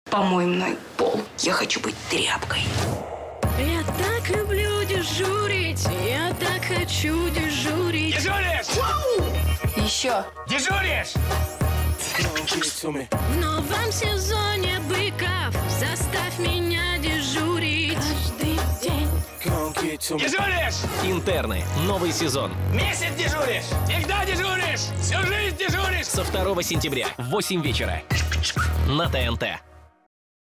Помой мной пол. Я хочу быть тряпкой. Я так люблю дежурить, я так хочу дежурить. Дежуришь? Еще. Дежуришь? В новом сезоне «Быков» заставь меня дежурить. Каждый день. Дежуришь? Интерны. Новый сезон. Месяц дежуришь? Всегда дежуришь? Всю жизнь дежуришь? Со 2 сентября в 8 вечера на ТНТ.